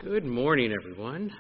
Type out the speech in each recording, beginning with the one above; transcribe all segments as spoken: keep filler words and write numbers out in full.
Good morning, everyone.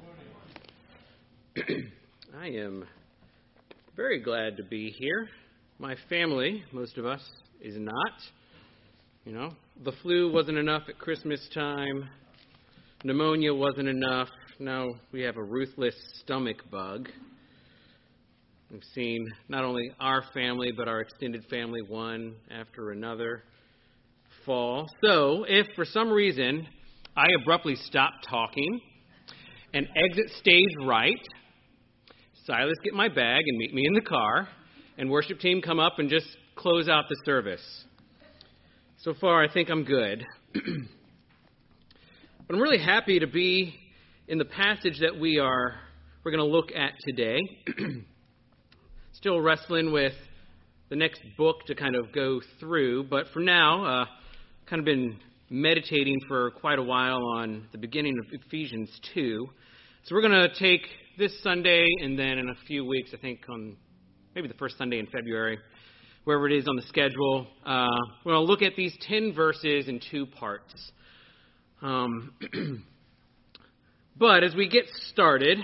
I am very glad to be here. My family, most of us, is not. You know, the flu wasn't enough at Christmas time. Pneumonia wasn't enough. Now we have a ruthless stomach bug. We've seen not only our family, but our extended family, one after another, fall. So, if for some reason I abruptly stop talking and exit stage right, Silas, get my bag and meet me in the car, and worship team come up and just close out the service. So far, I think I'm good. But I'm really happy to be in the passage that we are we're going to look at today. Still wrestling with the next book to kind of go through, but for now, uh, kind of been meditating for quite a while on the beginning of Ephesians two. So we're going to take this Sunday and then in a few weeks, I think on maybe the first Sunday in February, wherever it is on the schedule, uh, we're going to look at these ten verses in two parts. Um, but as we get started,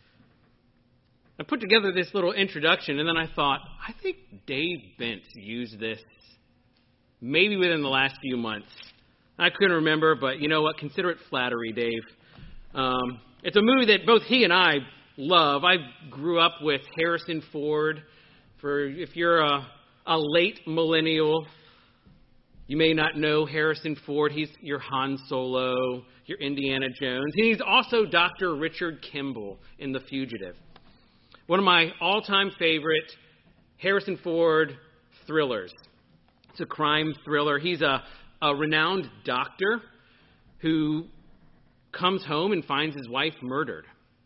I put together this little introduction, and then I thought, I think Dave Bentz used this maybe within the last few months. I couldn't remember, but you know what? Consider it flattery, Dave. Um, it's a movie that both he and I love. I grew up with Harrison Ford. For if you're a, a late millennial, you may not know Harrison Ford. He's your Han Solo, your Indiana Jones. And he's also Doctor Richard Kimball in The Fugitive. One of my all-time favorite Harrison Ford thrillers. It's a crime thriller. He's a, a renowned doctor who comes home and finds his wife murdered.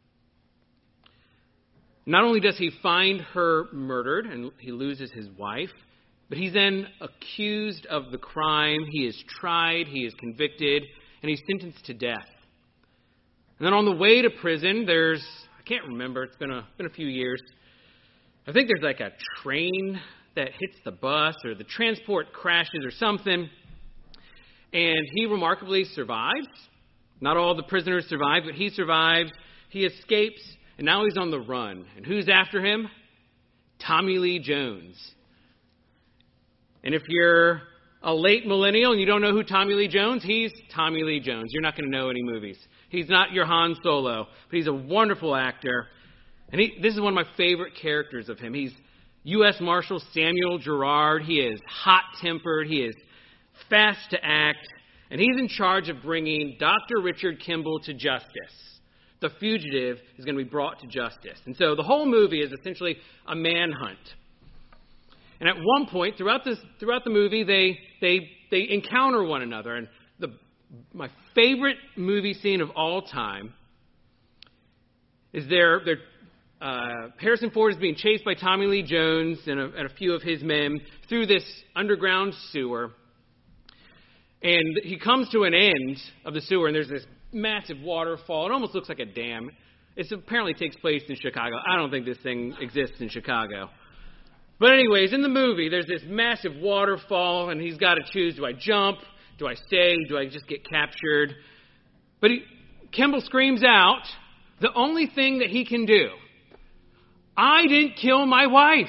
Not only does he find her murdered and he loses his wife, but he's then accused of the crime. He is tried, he is convicted, and he's sentenced to death. And then on the way to prison, there's, I can't remember, it's been a, been a few years. I think there's like a train that hits the bus or the transport crashes or something. And he remarkably survives. Not all the prisoners survive, but he survives. He escapes, and now he's on the run. And who's after him? Tommy Lee Jones. And if you're a late millennial and you don't know who Tommy Lee Jones, he's Tommy Lee Jones. You're not going to know any movies. He's not your Han Solo, but he's a wonderful actor. And he, this is one of my favorite characters of him. He's U S Marshal Samuel Gerard. He is hot-tempered. He is fast to act. And he's in charge of bringing Doctor Richard Kimball to justice. The fugitive is going to be brought to justice. And so the whole movie is essentially a manhunt. And at one point, throughout this, throughout the movie, they they they encounter one another. And the my favorite movie scene of all time is their their uh, Harrison Ford is being chased by Tommy Lee Jones and a, and a few of his men through this underground sewer. And he comes to an end of the sewer, and there's this massive waterfall. It almost looks like a dam. It apparently takes place in Chicago. I don't think this thing exists in Chicago. But anyways, in the movie, there's this massive waterfall, and he's got to choose, do I jump? Do I stay? Do I just get captured? But he, Kimball screams out the only thing that he can do. I didn't kill my wife.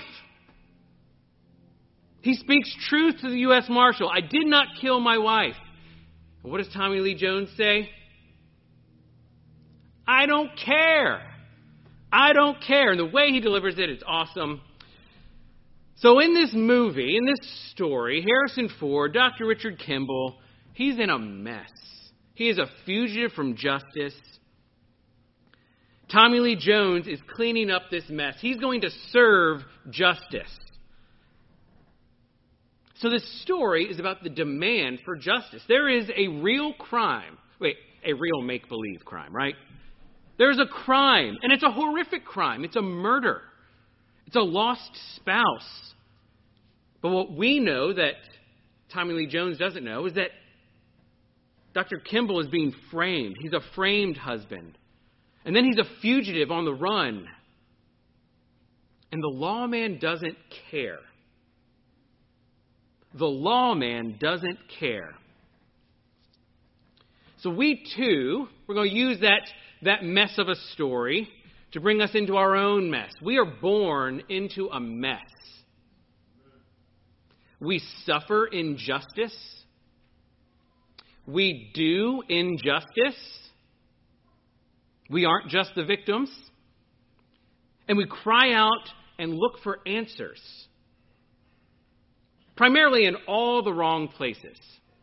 He speaks truth to the U S Marshal. I did not kill my wife. And what does Tommy Lee Jones say? I don't care. I don't care. And the way he delivers it is awesome. So in this movie, in this story, Harrison Ford, Doctor Richard Kimball, he's in a mess. He is a fugitive from justice. Tommy Lee Jones is cleaning up this mess. He's going to serve justice. So this story is about the demand for justice. There is a real crime. Wait, a real make-believe crime, right? There's a crime, and it's a horrific crime. It's a murder. It's a lost spouse. But what we know that Tommy Lee Jones doesn't know is that Doctor Kimball is being framed. He's a framed husband. And then he's a fugitive on the run. And the lawman doesn't care. The lawman doesn't care. So we too, we're going to use that, that mess of a story to bring us into our own mess. We are born into a mess. We suffer injustice. We do injustice. We aren't just the victims. And we cry out and look for answers. Primarily in all the wrong places.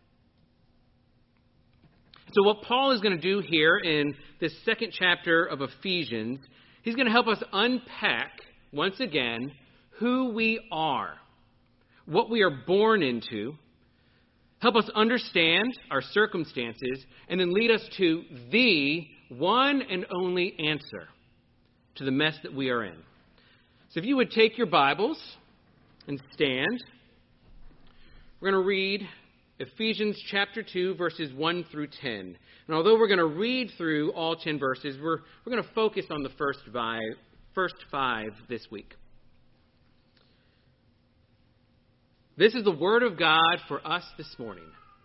So what Paul is going to do here in this second chapter of Ephesians, he's going to help us unpack, once again, who we are, what we are born into, help us understand our circumstances, and then lead us to the one and only answer to the mess that we are in. So if you would take your Bibles and stand, we're going to read Ephesians chapter two, verses one through ten. And although we're going to read through all ten verses, we're, we're going to focus on the first five, first five this week. This is the word of God for us this morning.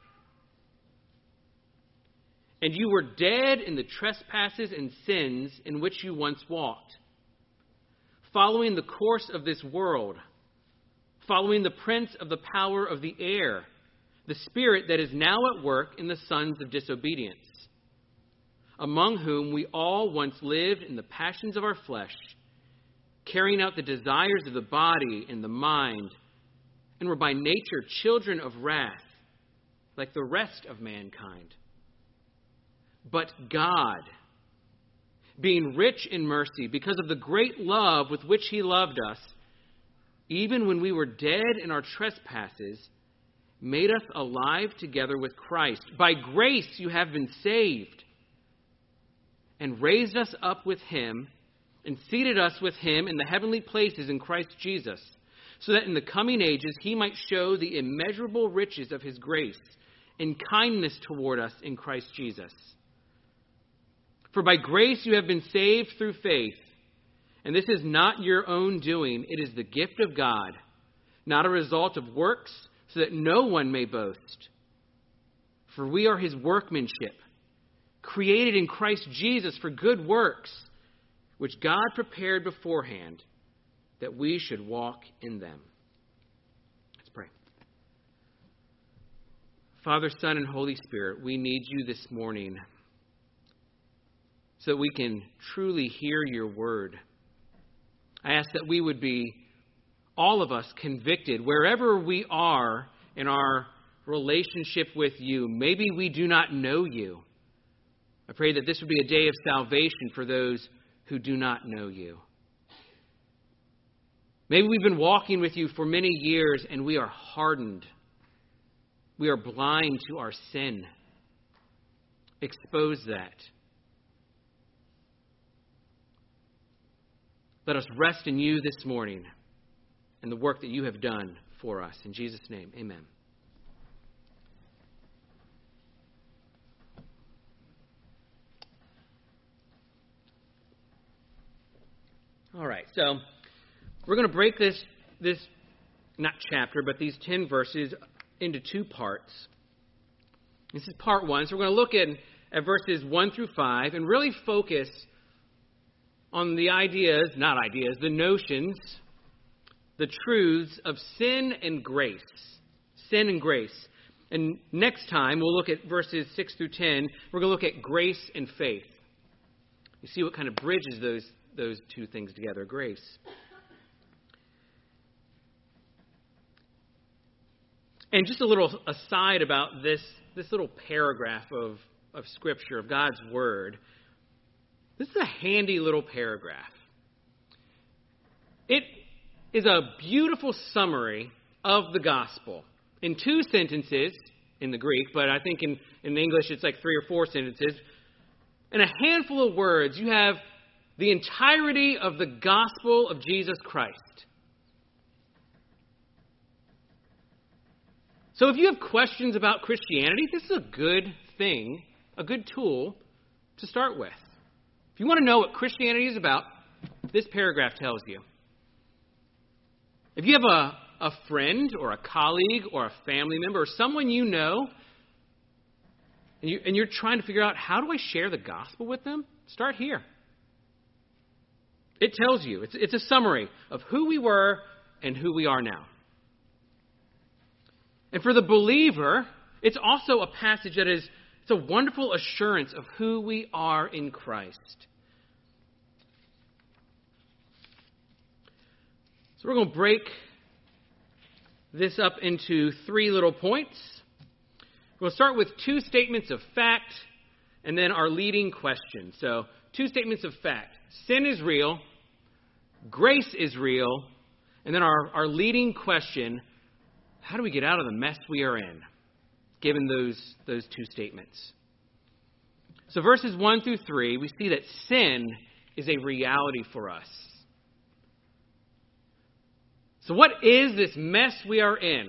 And you were dead in the trespasses and sins in which you once walked, following the course of this world, following the prince of the power of the air, the spirit that is now at work in the sons of disobedience, among whom we all once lived in the passions of our flesh, carrying out the desires of the body and the mind, and were by nature children of wrath, like the rest of mankind. But God, being rich in mercy, because of the great love with which he loved us, even when we were dead in our trespasses, made us alive together with Christ. By grace you have been saved, and raised us up with him, and seated us with him in the heavenly places in Christ Jesus, so that in the coming ages he might show the immeasurable riches of his grace and kindness toward us in Christ Jesus. For by grace you have been saved through faith, and this is not your own doing, it is the gift of God, not a result of works, so that no one may boast. For we are his workmanship, created in Christ Jesus for good works, which God prepared beforehand that we should walk in them. Let's pray. Father, Son, and Holy Spirit, we need you this morning so that we can truly hear your word. I ask that we would be, all of us, convicted wherever we are in our relationship with you. Maybe we do not know you. I pray that this would be a day of salvation for those who do not know you. Maybe we've been walking with you for many years and we are hardened. We are blind to our sin. Expose that. Let us rest in you this morning and the work that you have done for us. In Jesus' name, amen. All right, so we're going to break this, this not chapter, but these ten verses into two parts. This is part one. So we're going to look at, at verses one through five and really focus on the ideas, not ideas, the notions, the truths of sin and grace. Sin and grace. And next time, we'll look at verses six through ten. We're going to look at grace and faith. You see what kind of bridges those, those two things together, grace. And just a little aside about this, this little paragraph of, of Scripture, of God's Word. This is a handy little paragraph. It is a beautiful summary of the gospel in two sentences in the Greek, but I think in, in English it's like three or four sentences. In a handful of words, you have the entirety of the gospel of Jesus Christ. So if you have questions about Christianity, this is a good thing, a good tool to start with. If you want to know what Christianity is about, this paragraph tells you. If you have a, a friend or a colleague or a family member or someone you know, and, you, and you're trying to figure out, how do I share the gospel with them? Start here. It tells you, it's, it's a summary of who we were and who we are now. And for the believer, it's also a passage that is, it's a wonderful assurance of who we are in Christ. So we're going to break this up into three little points. We'll start with two statements of fact and then our leading question. So, two statements of fact. Sin is real, grace is real, and then our, our leading question, how do we get out of the mess we are in, given those, those two statements? So verses one through three, we see that sin is a reality for us. So what is this mess we are in?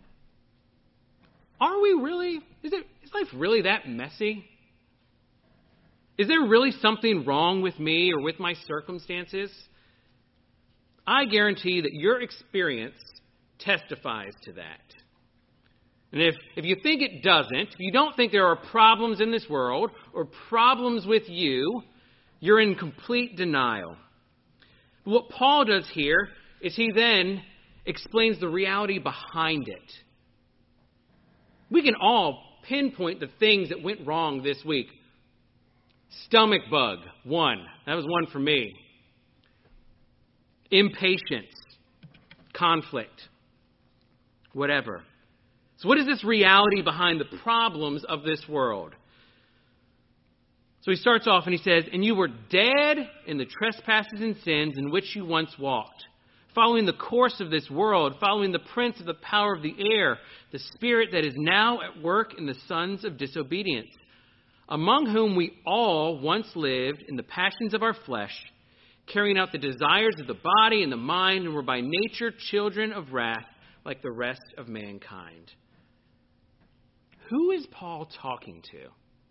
Are we really, is, it, is life really that messy? Is there really something wrong with me or with my circumstances? I guarantee that your experience testifies to that. And if, if you think it doesn't, if you don't think there are problems in this world or problems with you, you're in complete denial. But what Paul does here is he then explains the reality behind it. We can all pinpoint the things that went wrong this week. Stomach bug, one. That was one for me. Impatience, conflict, whatever. So what is this reality behind the problems of this world? So he starts off and he says, "And you were dead in the trespasses and sins in which you once walked, following the course of this world, following the prince of the power of the air, the spirit that is now at work in the sons of disobedience, among whom we all once lived in the passions of our flesh, carrying out the desires of the body and the mind, and were by nature children of wrath, like the rest of mankind." Who is Paul talking to?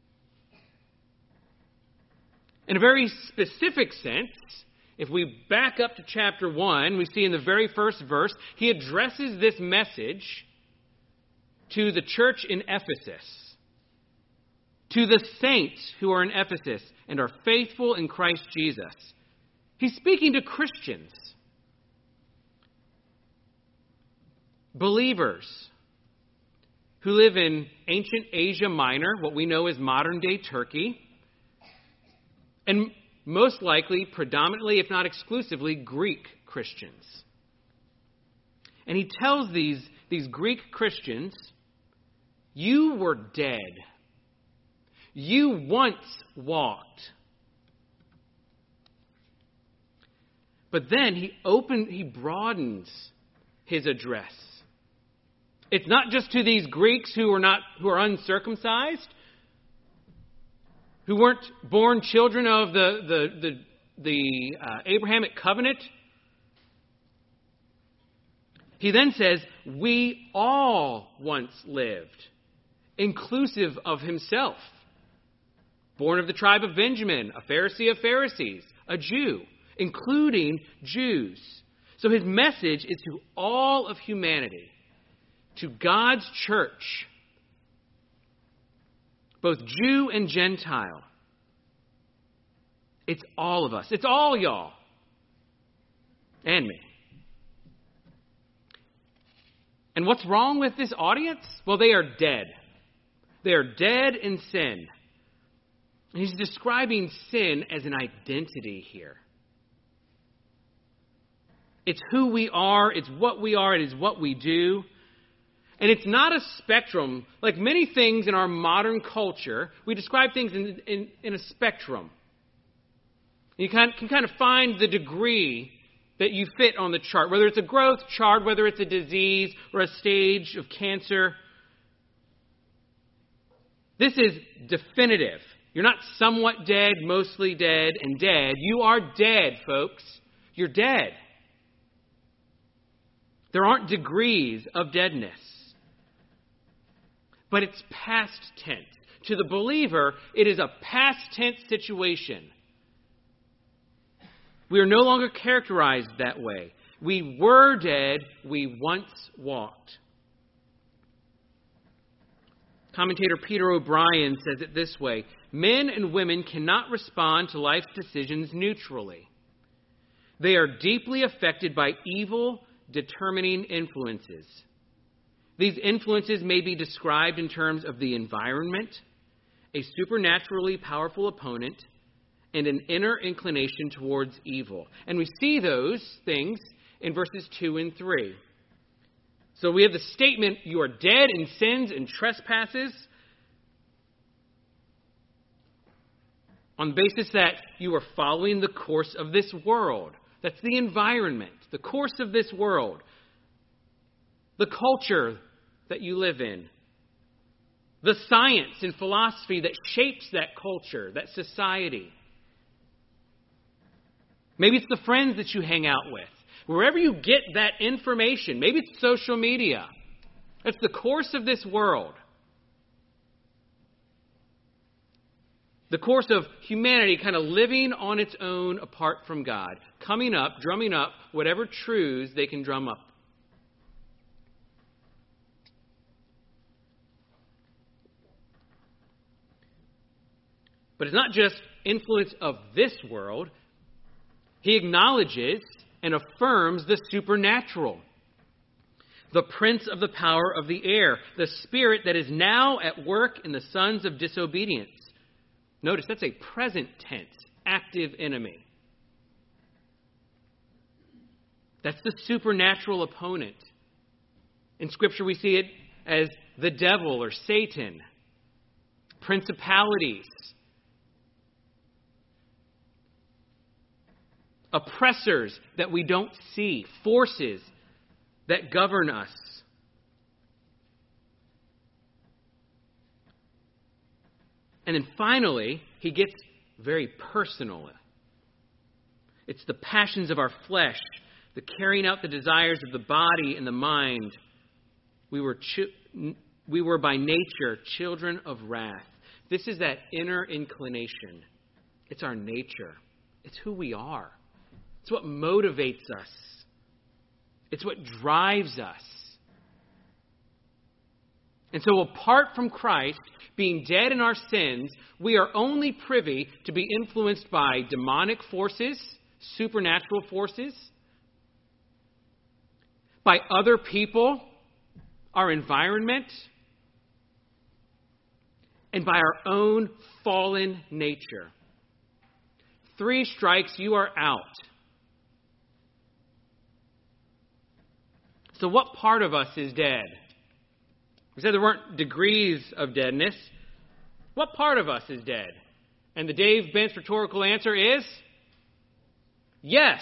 In a very specific sense, if we back up to chapter one, we see in the very first verse, he addresses this message to the church in Ephesus, to the saints who are in Ephesus and are faithful in Christ Jesus. He's speaking to Christians, believers who live in ancient Asia Minor, what we know as modern-day Turkey, and most likely, predominantly, if not exclusively, Greek Christians. And he tells these, these Greek Christians, you were dead. You once walked. But then he open, he broadens his address. It's not just to these Greeks who are not who are uncircumcised, who weren't born children of the the the, the uh, Abrahamic covenant. He then says, we all once lived, inclusive of himself. Born of the tribe of Benjamin, a Pharisee of Pharisees, a Jew, including Jews. So his message is to all of humanity, to God's church, both Jew and Gentile. It's all of us. It's all y'all. And me. And what's wrong with this audience? Well, they are dead. They are dead in sin. And he's describing sin as an identity here. It's who we are. It's what we are. It is what we do. And it's not a spectrum. Like many things in our modern culture, we describe things in, in, in a spectrum. You can, can kind of find the degree that you fit on the chart, whether it's a growth chart, whether it's a disease or a stage of cancer. This is definitive. You're not somewhat dead, mostly dead, and dead. You are dead, folks. You're dead. There aren't degrees of deadness. But it's past tense. To the believer, it is a past tense situation. We are no longer characterized that way. We were dead. We once walked. Commentator Peter O'Brien says it this way: men and women cannot respond to life's decisions neutrally. They are deeply affected by evil, determining influences. These influences may be described in terms of the environment, a supernaturally powerful opponent, and an inner inclination towards evil. And we see those things in verses two and three. So we have the statement, you are dead in sins and trespasses, on the basis that you are following the course of this world. That's the environment, the course of this world, the culture that you live in, the science and philosophy that shapes that culture, that society. Maybe it's the friends that you hang out with. Wherever you get that information, maybe it's social media. That's the course of this world. The course of humanity kind of living on its own apart from God. Coming up, drumming up whatever truths they can drum up. But it's not just influence of this world. He acknowledges and affirms the supernatural. The prince of the power of the air. The spirit that is now at work in the sons of disobedience. Notice that's a present tense, active enemy. That's the supernatural opponent. In Scripture we see it as the devil or Satan. Principalities. Oppressors that we don't see, forces that govern us. And then finally, he gets very personal. It's the passions of our flesh, the carrying out the desires of the body and the mind. We were, chi- we were by nature children of wrath. This is that inner inclination. It's our nature. It's who we are. It's what motivates us. It's what drives us. And so apart from Christ, being dead in our sins, we are only privy to be influenced by demonic forces, supernatural forces, by other people, our environment, and by our own fallen nature. Three strikes, you are out. So what part of us is dead? We said there weren't degrees of deadness. What part of us is dead? And the Dave Bentz rhetorical answer is yes.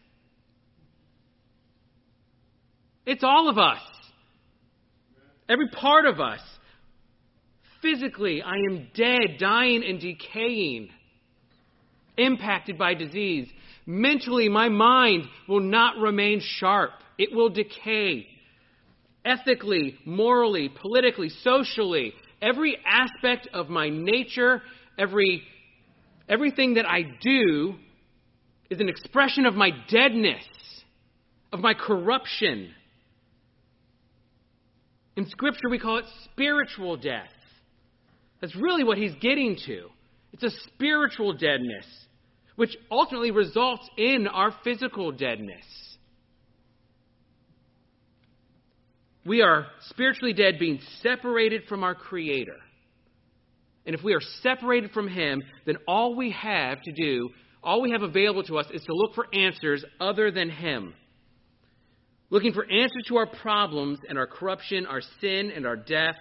It's all of us. Every part of us. Physically, I am dead, dying and decaying, impacted by disease. Mentally, my mind will not remain sharp. It will decay. Ethically, morally, politically, socially, every aspect of my nature, every everything that I do is an expression of my deadness, of my corruption. In Scripture, we call it spiritual death. That's really what he's getting to. It's a spiritual deadness, which ultimately results in our physical deadness. We are spiritually dead, being separated from our Creator. And if we are separated from Him, then all we have to do, all we have available to us is to look for answers other than Him. Looking for answers to our problems and our corruption, our sin and our death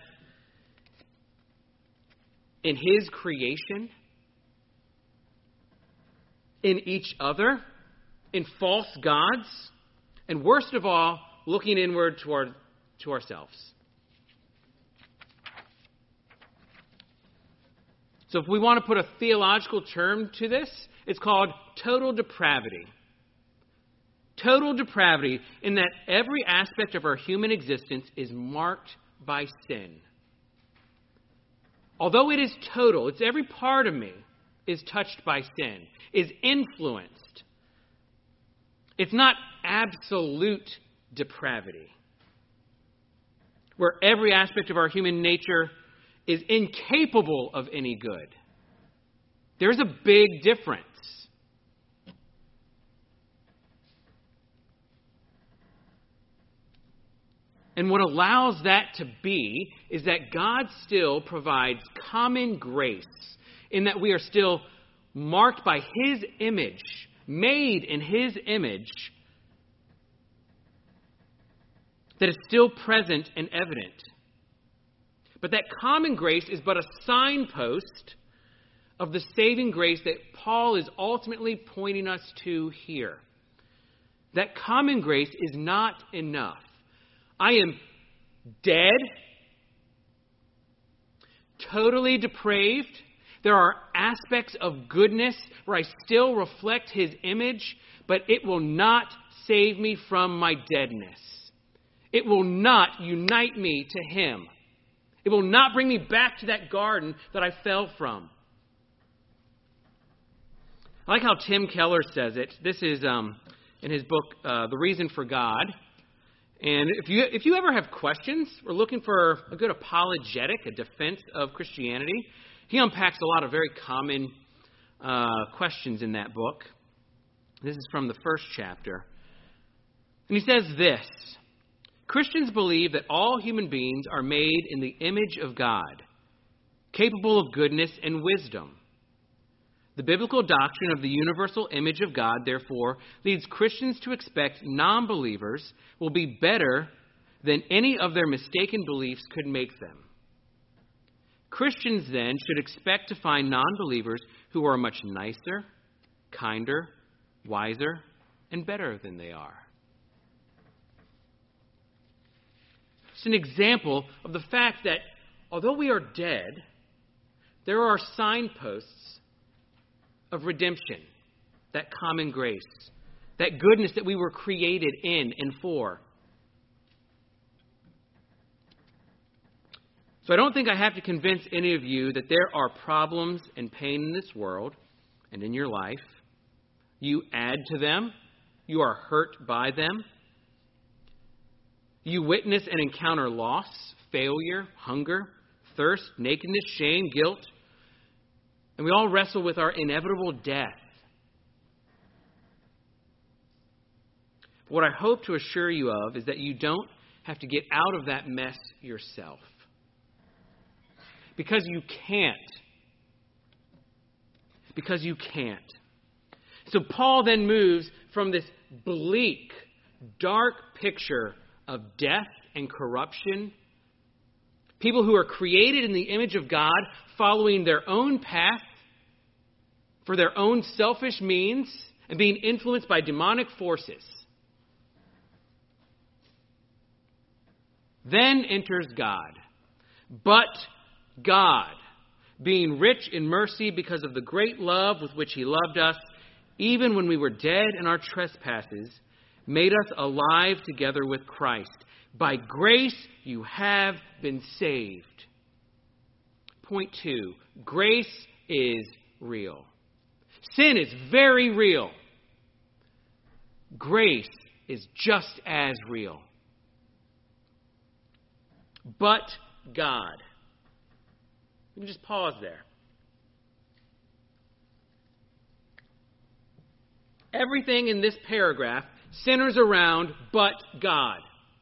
in His creation, in each other, in false gods, and worst of all, looking inward toward to ourselves. So if we want to put a theological term to this, it's called total depravity. Total depravity in that every aspect of our human existence is marked by sin. Although it is total, it's every part of me is touched by sin, is influenced. It's not absolute depravity, where every aspect of our human nature is incapable of any good. There's a big difference. And what allows that to be is that God still provides common grace in that we are still marked by His image, made in His image, that is still present and evident. But that common grace is but a signpost of the saving grace that Paul is ultimately pointing us to here. That common grace is not enough. I am dead, totally depraved. There are aspects of goodness where I still reflect His image, but it will not save me from my deadness. It will not unite me to Him. It will not bring me back to that garden that I fell from. I like how Tim Keller says it. This is um, in his book, uh, The Reason for God. And if you if you ever have questions or looking for a good apologetic, a defense of Christianity, he unpacks a lot of very common uh, questions in that book. This is from the first chapter. And he says this: Christians believe that all human beings are made in the image of God, capable of goodness and wisdom. The biblical doctrine of the universal image of God, therefore, leads Christians to expect non-believers will be better than any of their mistaken beliefs could make them. Christians, then, should expect to find non-believers who are much nicer, kinder, wiser, and better than they are. It's an example of the fact that although we are dead, there are signposts of redemption, that common grace, that goodness that we were created in and for. So I don't think I have to convince any of you that there are problems and pain in this world and in your life. You add to them. You are hurt by them. You witness and encounter loss, failure, hunger, thirst, nakedness, shame, guilt. And we all wrestle with our inevitable death. What I hope to assure you of is that you don't have to get out of that mess yourself. Because you can't. Because you can't. So Paul then moves from this bleak, dark picture of death and corruption, people who are created in the image of God, following their own path for their own selfish means and being influenced by demonic forces. Then enters God. But God, being rich in mercy because of the great love with which He loved us, even when we were dead in our trespasses, made us alive together with Christ. By grace you have been saved. Point two, grace is real. Sin is very real. Grace is just as real. But God. Let me just pause there. Everything in this paragraph centers around but God.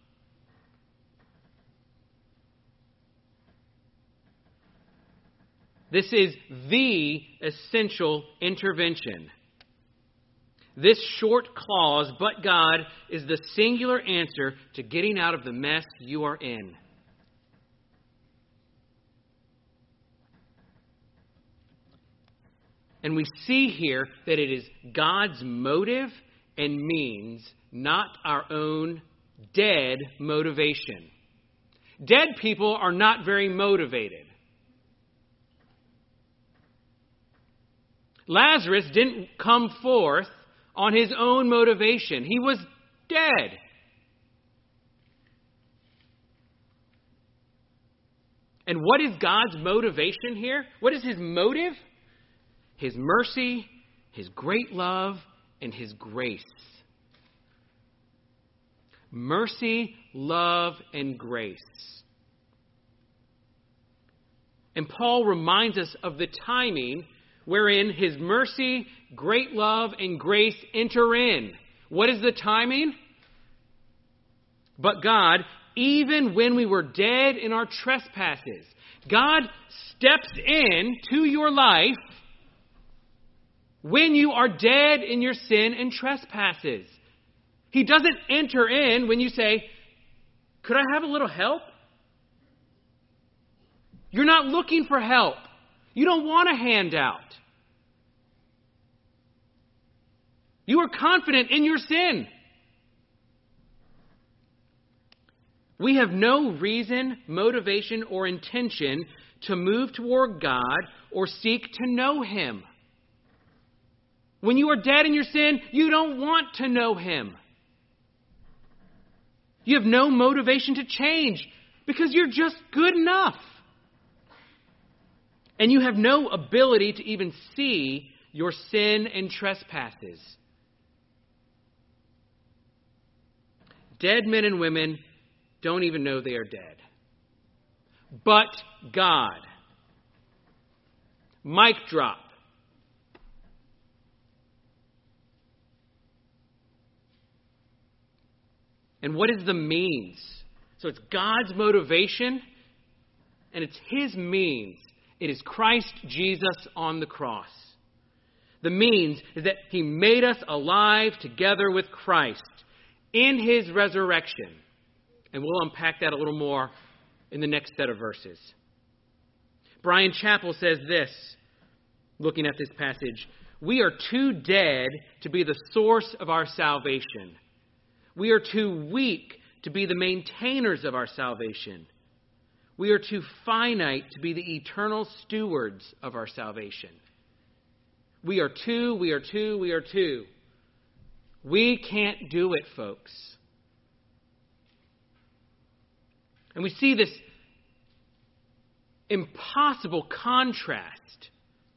This is the essential intervention. This short clause, but God, is the singular answer to getting out of the mess you are in. And we see here that it is God's motive and means, not our own dead motivation. Dead people are not very motivated. Lazarus didn't come forth on his own motivation. He was dead. And what is God's motivation here? What is His motive? His mercy, His great love, and His grace. Mercy, love, and grace. And Paul reminds us of the timing wherein his mercy, great love, and grace enter in. What is the timing? But God, even when we were dead in our trespasses, God steps in to your life when you are dead in your sin and trespasses. He doesn't enter in when you say, could I have a little help? You're not looking for help. You don't want a handout. You are confident in your sin. We have no reason, motivation, or intention to move toward God or seek to know Him. When you are dead in your sin, you don't want to know Him. You have no motivation to change because you're just good enough. And you have no ability to even see your sin and trespasses. Dead men and women don't even know they are dead. But God. Mic drop. And what is the means? So it's God's motivation, and it's His means. It is Christ Jesus on the cross. The means is that He made us alive together with Christ in His resurrection. And we'll unpack that a little more in the next set of verses. Brian Chappell says this, looking at this passage: we are too dead to be the source of our salvation. We are too weak to be the maintainers of our salvation. We are too finite to be the eternal stewards of our salvation. We are too, we are too, we are too. We can't do it, folks. And we see this impossible contrast.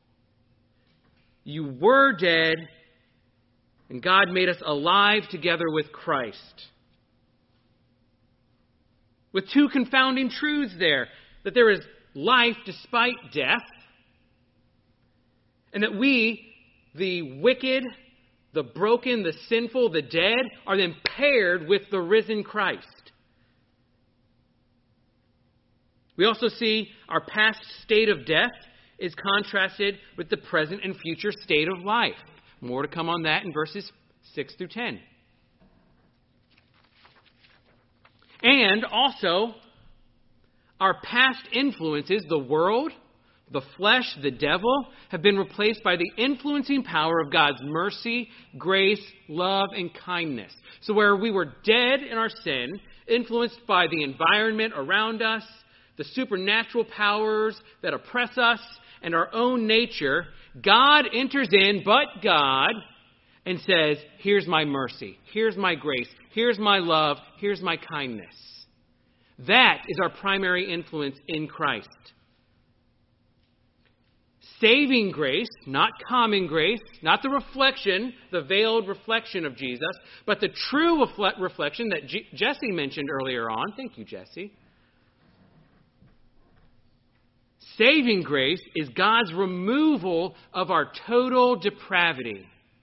You were dead, and God made us alive together with Christ. With two confounding truths there. That there is life despite death. And that we, the wicked, the broken, the sinful, the dead, are then paired with the risen Christ. We also see our past state of death is contrasted with the present and future state of life. More to come on that in verses six through ten. And also, our past influences, the world, the flesh, the devil, have been replaced by the influencing power of God's mercy, grace, love, and kindness. So where we were dead in our sin, influenced by the environment around us, the supernatural powers that oppress us, and our own nature, God enters in, but God, and says, here's my mercy, here's my grace, here's my love, here's my kindness. That is our primary influence in Christ. Saving grace, not common grace, not the reflection, the veiled reflection of Jesus, but the true reflection that G- Jesse mentioned earlier on. Thank you, Jesse. Saving grace is God's removal of our total depravity.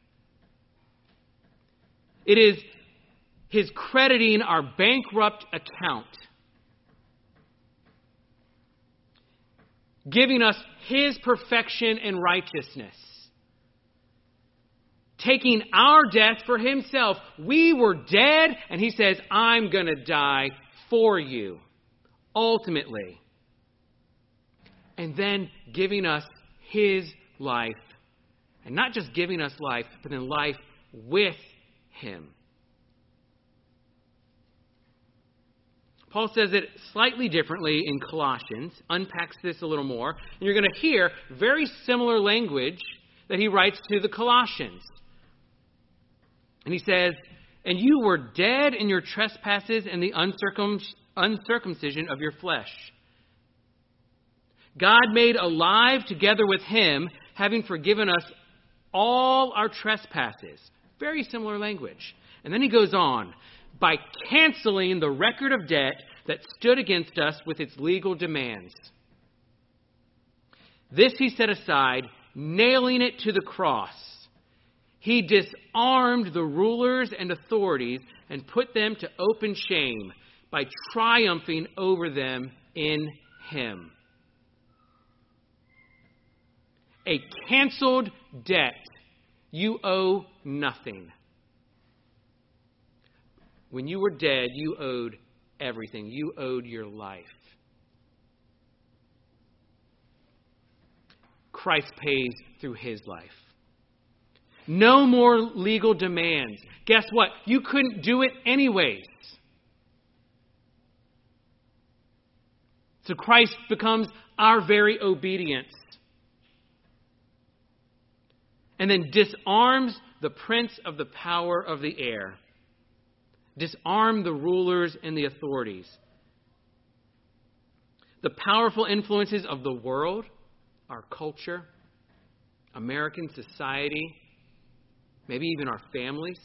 It is His crediting our bankrupt account, giving us His perfection and righteousness, taking our death for Himself. We were dead, and He says, I'm going to die for you, ultimately. And then giving us His life. And not just giving us life, but then life with Him. Paul says it slightly differently in Colossians, unpacks this a little more. And you're going to hear very similar language that he writes to the Colossians. And he says, and you were dead in your trespasses and the uncircum- uncircumcision of your flesh. God made alive together with Him, having forgiven us all our trespasses. Very similar language. And then he goes on, by canceling the record of debt that stood against us with its legal demands. This he set aside, nailing it to the cross. He disarmed the rulers and authorities and put them to open shame by triumphing over them in him. A canceled debt. You owe nothing. When you were dead, you owed everything. You owed your life. Christ pays through his life. No more legal demands. Guess what? You couldn't do it anyways. So Christ becomes our very obedience. And then disarms the prince of the power of the air. Disarm the rulers and the authorities. The powerful influences of the world, our culture, American society, maybe even our families,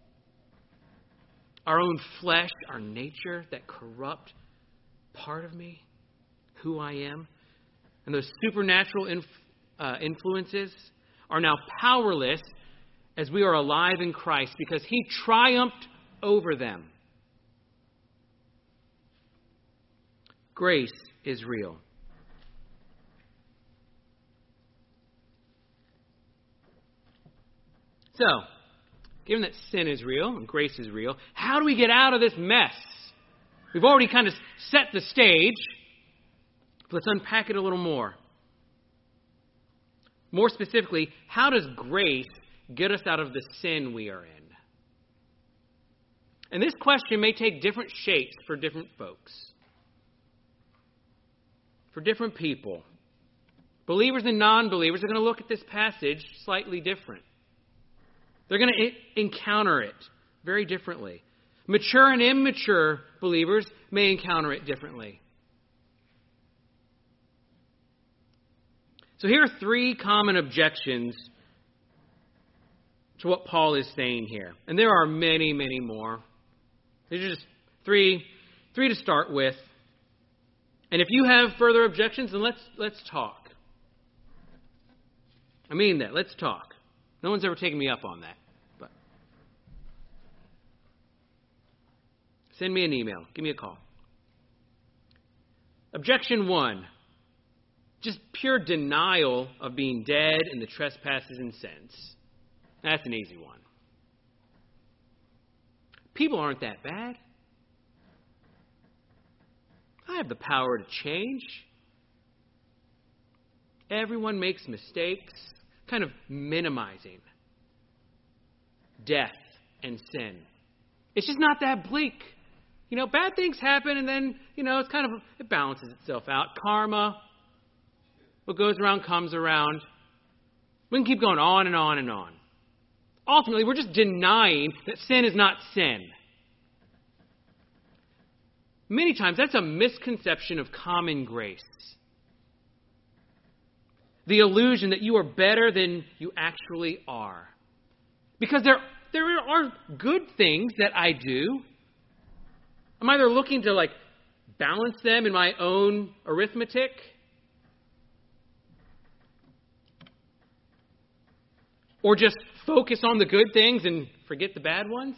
our own flesh, our nature, that corrupt part of me, who I am. And those supernatural inf- uh, influences are now powerless as we are alive in Christ because he triumphed over them. Grace is real. So, given that sin is real and grace is real, how do we get out of this mess? We've already kind of set the stage. Let's unpack it a little more. More specifically, how does grace get us out of the sin we are in? And this question may take different shapes for different folks, for different people. Believers and non-believers are going to look at this passage slightly different. They're going to encounter it very differently. Mature and immature believers may encounter it differently. So here are three common objections to what Paul is saying here. And there are many, many more. These are just three, three to start with. And if you have further objections, then let's let's talk. I mean that. Let's talk. No one's ever taken me up on that. But send me an email. Give me a call. Objection one. Just pure denial of being dead in the trespasses and sins. That's an easy one. People aren't that bad. I have the power to change. Everyone makes mistakes, kind of minimizing death and sin. It's just not that bleak. You know, bad things happen and then, you know, it's kind of, it balances itself out. Karma, what goes around comes around. We can keep going on and on and on. Ultimately, we're just denying that sin is not sin. Many times, that's a misconception of common grace. The illusion that you are better than you actually are. Because there, there are good things that I do. I'm either looking to like balance them in my own arithmetic, or just focus on the good things and forget the bad ones.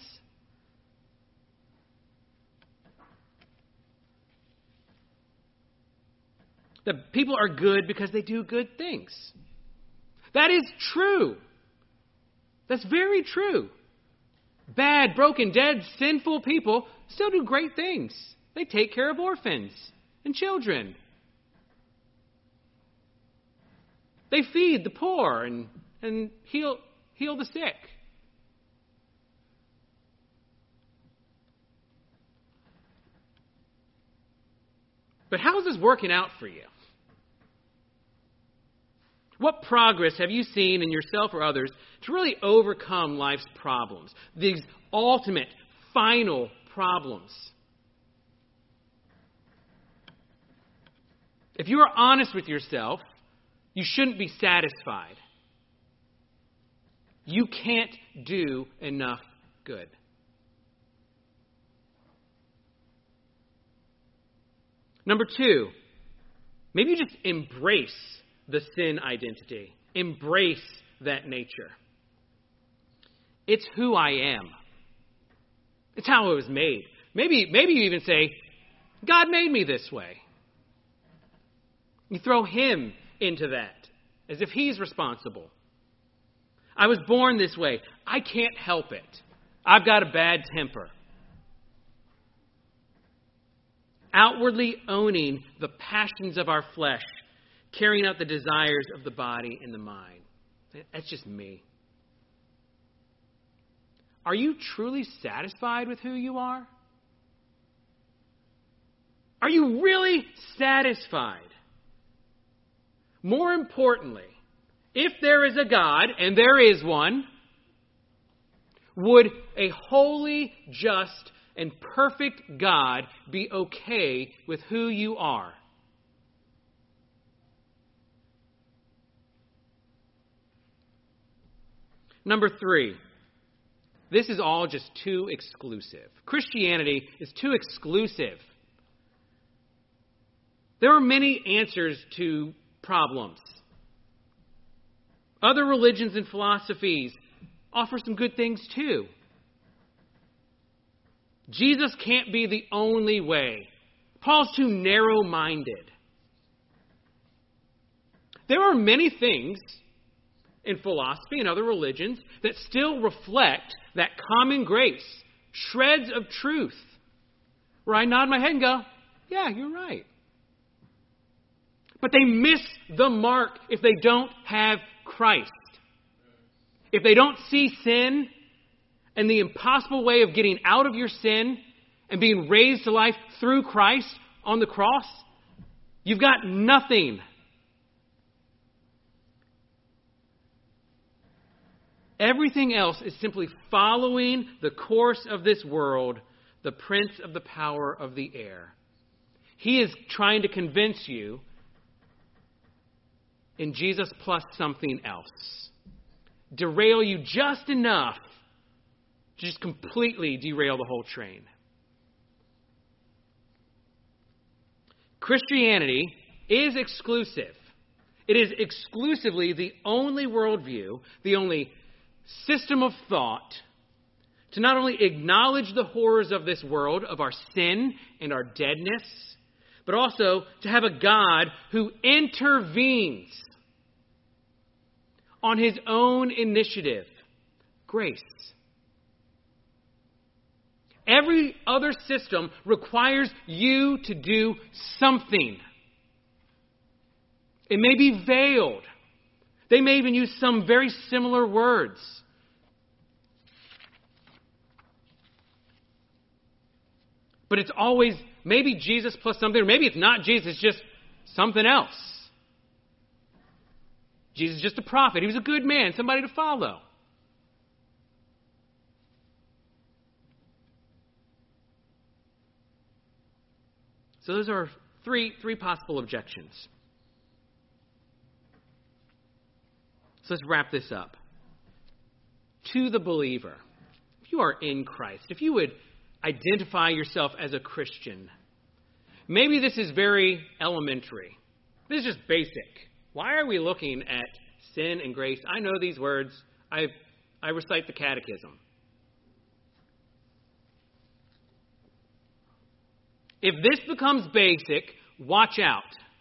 That people are good because they do good things. That is true. That's very true. Bad, broken, dead, sinful people still do great things. They take care of orphans and children. They feed the poor and, and heal, heal the sick. But how is this working out for you? What progress have you seen in yourself or others to really overcome life's problems? These ultimate, final problems. If you are honest with yourself, you shouldn't be satisfied. You can't do enough good. Number two, maybe you just embrace the sin identity. Embrace that nature. It's who I am. It's how it was made. Maybe, maybe you even say, God made me this way. You throw him into that as if he's responsible. I was born this way. I can't help it. I've got a bad temper. Outwardly owning the passions of our flesh, carrying out the desires of the body and the mind. That's just me. Are you truly satisfied with who you are? Are you really satisfied? More importantly, if there is a God, and there is one, would a holy, just, and perfect God be okay with who you are? Number three, this is all just too exclusive. Christianity is too exclusive. There are many answers to problems. Other religions and philosophies offer some good things too. Jesus can't be the only way. Paul's too narrow-minded. There are many things in philosophy and other religions that still reflect that common grace, shreds of truth, where I nod my head and go, yeah, you're right. But they miss the mark if they don't have Christ. If they don't see sin and the impossible way of getting out of your sin and being raised to life through Christ on the cross, you've got nothing. Everything else is simply following the course of this world, the prince of the power of the air. He is trying to convince you in Jesus plus something else. Derail you just enough to just completely derail the whole train. Christianity is exclusive. It is exclusively the only worldview, the only system of thought to not only acknowledge the horrors of this world, of our sin and our deadness, but also to have a God who intervenes on his own initiative. Grace. Every other system requires you to do something. It may be veiled. They may even use some very similar words. But it's always maybe Jesus plus something, or maybe it's not Jesus, it's just something else. Jesus is just a prophet. He was a good man, somebody to follow. So those are three, three possible objections. So let's wrap this up. To the believer, if you are in Christ, if you would identify yourself as a Christian, maybe this is very elementary. This is just basic. Why are we looking at sin and grace? I know these words. I I recite the catechism. If this becomes basic, watch out.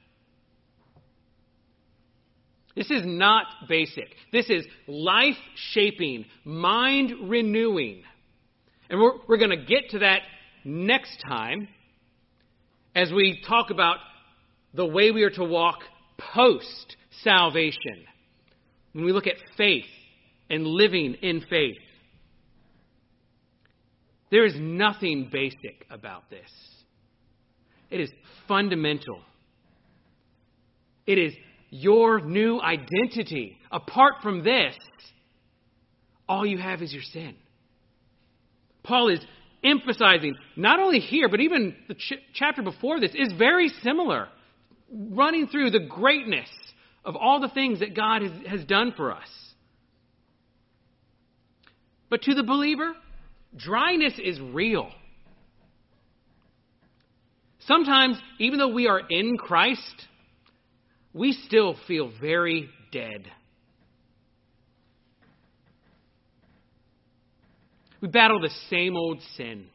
This is not basic. This is life-shaping, mind-renewing. And we're, we're going to get to that next time as we talk about the way we are to walk post-salvation. When we look at faith and living in faith. There is nothing basic about this. It is fundamental. It is your new identity. Apart from this, all you have is your sin. Paul is emphasizing, not only here, but even the ch- chapter before this is very similar. Running through the greatness of all the things that God has, has done for us. But to the believer, dryness is real. Sometimes, even though we are in Christ, we still feel very dead. We battle the same old sin.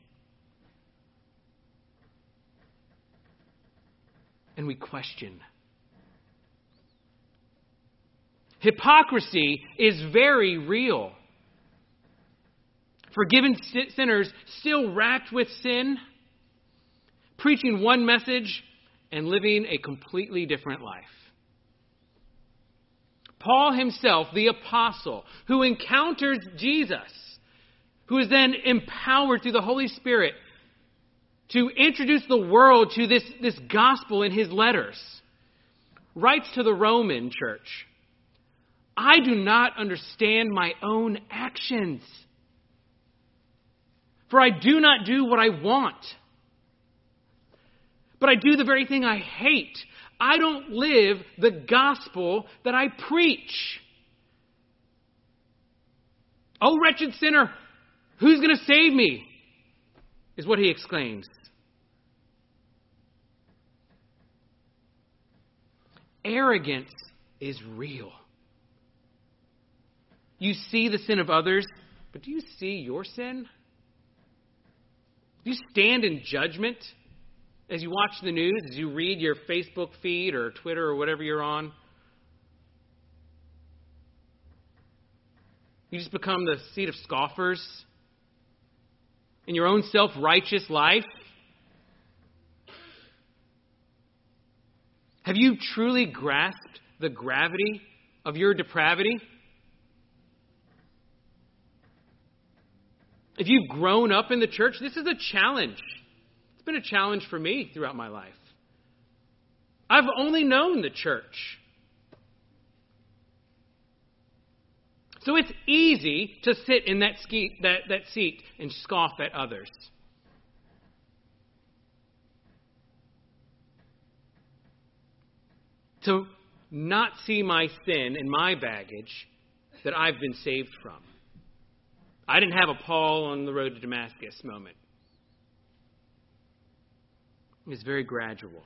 And we question. Hypocrisy is very real. Forgiven sinners still racked with sin, preaching one message and living a completely different life. Paul himself, the apostle, who encounters Jesus, who is then empowered through the Holy Spirit to introduce the world to this, this gospel in his letters, writes to the Roman church, I do not understand my own actions, for I do not do what I want, but I do the very thing I hate. I don't live the gospel that I preach. Oh, wretched sinner, who's going to save me? Is what he exclaims. Arrogance is real. You see the sin of others, but do you see your sin? Do you stand in judgment as you watch the news, as you read your Facebook feed or Twitter or whatever you're on? You just become the seat of scoffers in your own self-righteous life? Have you truly grasped the gravity of your depravity? If you've grown up in the church, this is a challenge. It's been a challenge for me throughout my life. I've only known the church. So it's easy to sit in that, ski, that, that seat and scoff at others. To not see my sin and my baggage that I've been saved from. I didn't have a Paul on the road to Damascus moment. It was very gradual.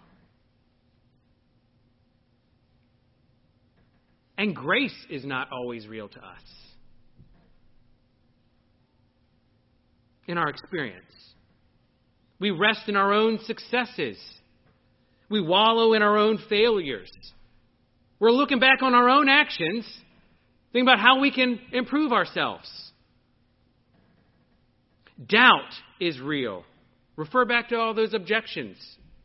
And grace is not always real to us. In our experience, we rest in our own successes. We wallow in our own failures. We're looking back on our own actions, thinking about how we can improve ourselves. Doubt is real. Refer back to all those objections.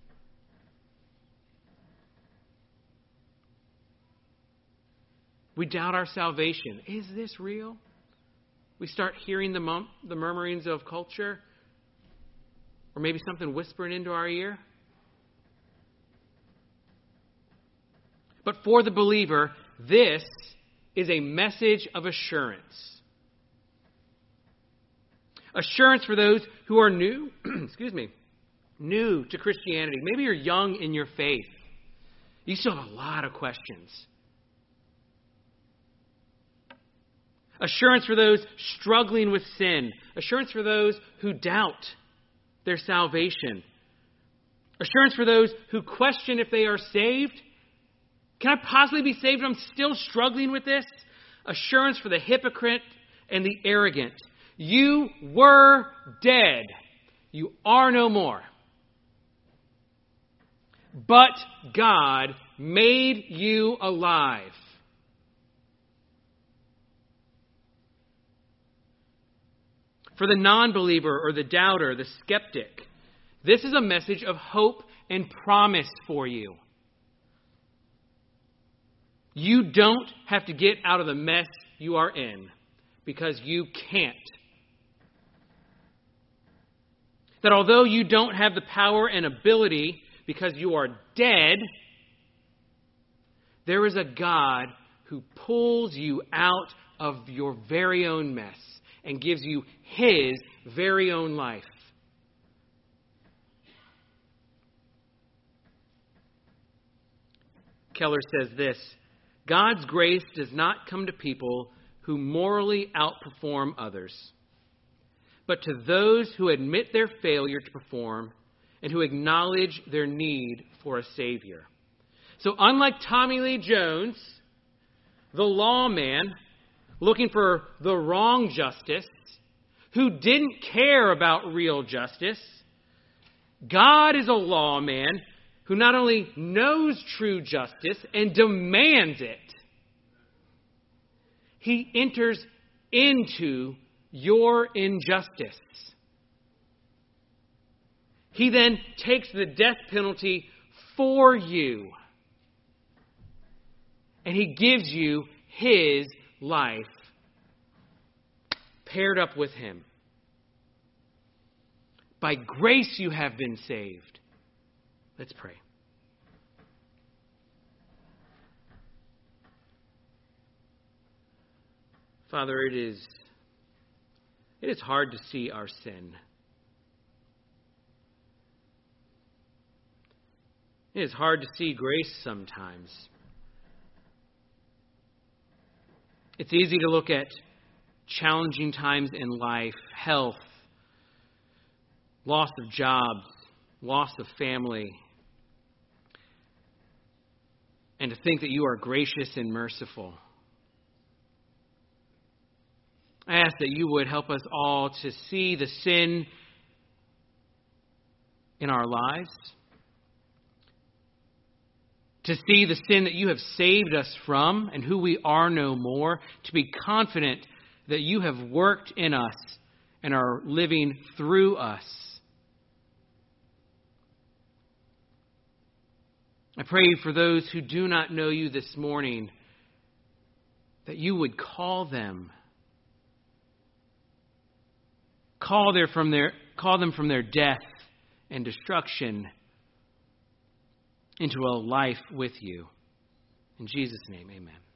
We doubt our salvation. Is this real? We start hearing the, mum- the murmurings of culture, or maybe something whispering into our ear. But for the believer, this is a message of assurance. Assurance for those who are new, excuse me, new to Christianity. Maybe you're young in your faith. You still have a lot of questions. Assurance for those struggling with sin. Assurance for those who doubt their salvation. Assurance for those who question if they are saved. Can I possibly be saved? I'm still struggling with this. Assurance for the hypocrite and the arrogant. You were dead. You are no more. But God made you alive. For the non-believer or the doubter, the skeptic, this is a message of hope and promise for you. You don't have to get out of the mess you are in because you can't. That although you don't have the power and ability because you are dead, there is a God who pulls you out of your very own mess and gives you His very own life. Keller says this, God's grace does not come to people who morally outperform others, but to those who admit their failure to perform and who acknowledge their need for a Savior. So unlike Tommy Lee Jones, the lawman looking for the wrong justice, who didn't care about real justice, God is a lawman who not only knows true justice and demands it, he enters into your injustice. He then takes the death penalty for you. And he gives you his life paired up with him. By grace you have been saved. Let's pray. Father, it is, it is hard to see our sin. It is hard to see grace sometimes. It's easy to look at challenging times in life, health, loss of jobs, loss of family, and to think that you are gracious and merciful. I ask that you would help us all to see the sin in our lives, to see the sin that you have saved us from and who we are no more, to be confident that you have worked in us and are living through us. I pray for those who do not know you this morning, that you would call them. Call, their from their, call them from their death and destruction into a life with you. In Jesus' name, amen.